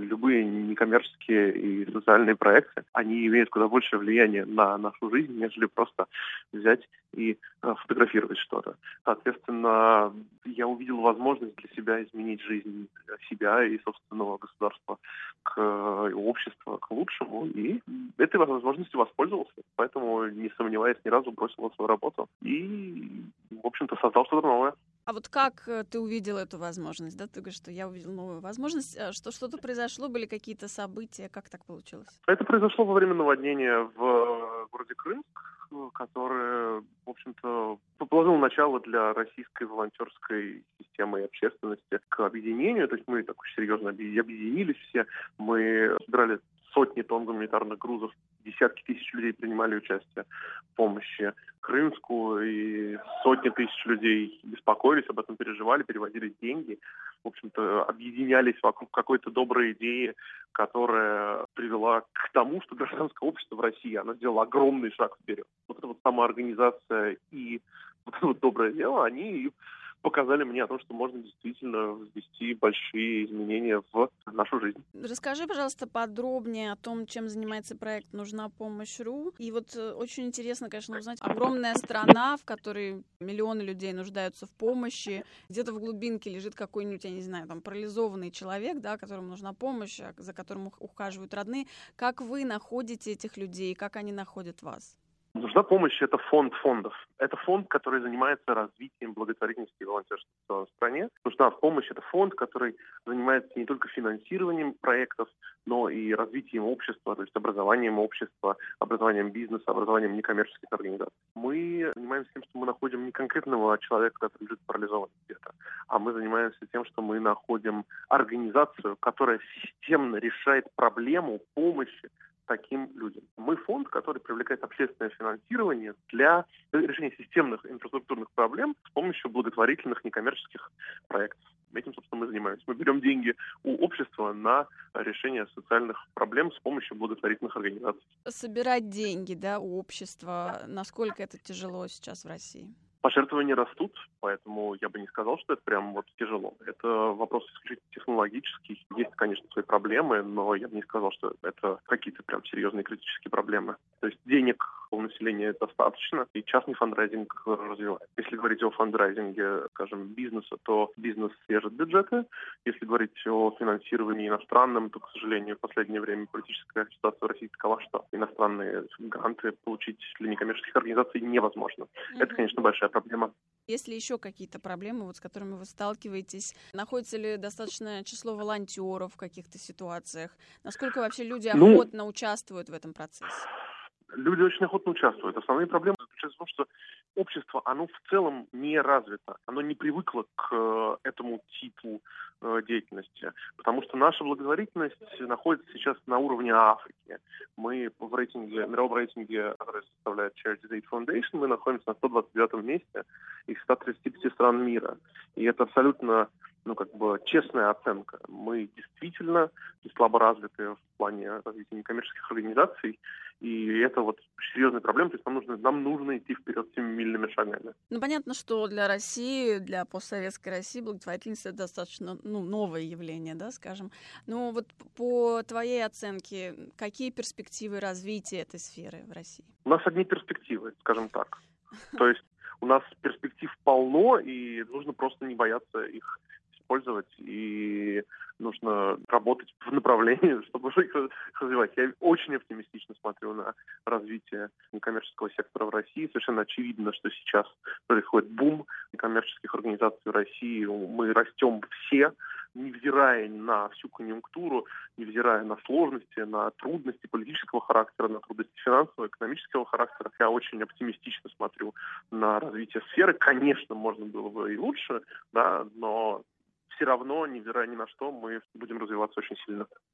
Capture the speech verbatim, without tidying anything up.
любые некоммерческие и социальные проекты, они имеют куда большее влияние на нашу жизнь, нежели просто взять и э, фотографировать что-то. Соответственно, я увидел возможность для себя изменить жизнь себя и собственного государства к э, обществу, к лучшему, и этой возможностью воспользовался. Поэтому, не сомневаясь, ни разу бросил свою работу и, в общем-то, создал что-то новое. А вот как э, ты увидел эту возможность? Да, ты говоришь, что я увидел новую возможность. А Что что-то произошло, были какие-то события? Как так получилось? Это произошло во время наводнения в э, городе Крымск, э, которое, в общем-то, положило начало для российской волонтерской системы и общественности к объединению. То есть мы так очень серьезно объ- объединились все. Мы собирали сотни тонн гуманитарных грузов, десятки тысяч людей принимали участие в помощи Крымску, и сотни тысяч людей беспокоились об этом, переживали, переводили деньги. В общем-то, объединялись вокруг какой-то доброй идеи, которая привела к тому, что гражданское общество в России, оно сделало огромный шаг вперед. Вот эта вот самоорганизация и вот это вот доброе дело, они показали мне о том, что можно действительно ввести большие изменения в нашу жизнь. Расскажи, пожалуйста, подробнее о том, чем занимается проект «Нужна помощь.ру». И вот э, очень интересно, конечно, узнать, огромная страна, в которой миллионы людей нуждаются в помощи, где-то в глубинке лежит какой-нибудь, я не знаю, там, парализованный человек, да, которому нужна помощь, а за которым ух- ухаживают родные. Как вы находите этих людей, как они находят вас? Нужна помощь – это фонд фондов. Это фонд, который занимается развитием благотворительности и волонтерства в стране. Нужна помощь – это фонд, который занимается не только финансированием проектов, но и развитием общества, то есть образованием общества, образованием бизнеса, образованием некоммерческих организаций. Мы занимаемся тем, что мы находим не конкретного человека, который лежит парализован где-то, а мы занимаемся тем, что мы находим организацию, которая системно решает проблему помощи таким людям. Мы фонд, который привлекает общественное финансирование для решения системных инфраструктурных проблем с помощью благотворительных некоммерческих проектов. Этим, собственно, мы занимаемся. Мы берем деньги у общества на решение социальных проблем с помощью благотворительных организаций. Собирать деньги, да, у общества, насколько это тяжело сейчас в России? Пожертвования растут, поэтому я бы не сказал, что это прям вот тяжело. Это вопрос исключительно технологический. Есть, конечно, свои проблемы, но я бы не сказал, что это какие-то прям серьезные критические проблемы. То есть денег у населения достаточно, и частный фандрайзинг развивает. Если говорить о фандрайзинге, скажем, бизнеса, то бизнес режет бюджеты. Если говорить о финансировании иностранном, то, к сожалению, в последнее время политическая ситуация в России такова, что иностранные гранты получить для некоммерческих организаций невозможно. Мгм. Это, конечно, большая проблема. Есть ли еще какие-то проблемы, вот, с которыми вы сталкиваетесь? Находится ли достаточное число волонтеров в каких-то ситуациях? Насколько вообще люди Ну, охотно участвуют в этом процессе? люди очень охотно участвуют. Основные проблемы заключаются в том, что общество, оно в целом не развито. Оно не привыкло к э, этому типу э, деятельности. Потому что наша благотворительность находится сейчас на уровне Африки. Мы в рейтинге, мировом рейтинге, который составляет Charities Aid Foundation, мы находимся на сто двадцать девятом месте из ста тридцати пяти стран мира. И это абсолютно, ну, как бы честная оценка. Мы действительно слабо развиты в плане развития некоммерческих организаций, и это вот серьезная проблема, то есть нам нужно, нам нужно идти вперед семимильными шагами. Ну, понятно, что для России, для постсоветской России благотворительность — это достаточно, ну, новое явление, да, скажем. Но вот по твоей оценке, какие перспективы развития этой сферы в России? У нас одни перспективы, скажем так. То есть у нас перспектив полно, и нужно просто не бояться их использовать, и нужно работать в направлении, чтобы их развивать. Я очень оптимистично смотрю на развитие некоммерческого сектора в России. Совершенно очевидно, что сейчас происходит бум некоммерческих организаций в России. Мы растем все, невзирая на всю конъюнктуру, невзирая на сложности, на трудности политического характера, на трудности финансового, экономического характера. Я очень оптимистично смотрю на развитие сферы. Конечно, можно было бы и лучше, да, но все равно, невзирая ни на что, мы будем развиваться очень сильно.